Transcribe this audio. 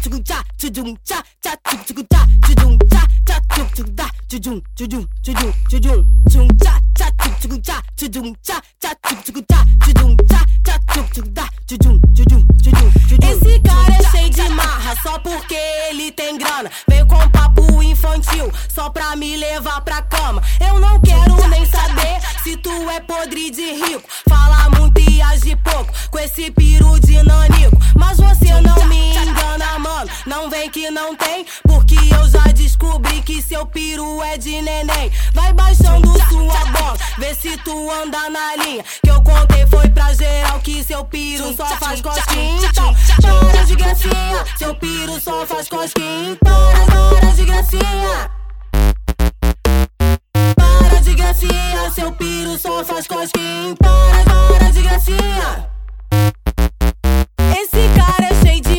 Esse cara é cheio de marra só porque ele tem grana. Veio com papo infantil só pra me levar pra cama. Eu não quero nem saber se tu é podre de rico. Fala muito e age pouco com esse piru de nanico. Mas você não me engana, mano, não vem que não tem, porque eu já descobri que seu piru é de neném. Vai baixando sua bola, vê se tu anda na linha, que eu contei foi pra geral que seu piru só faz cosquinha. Então para de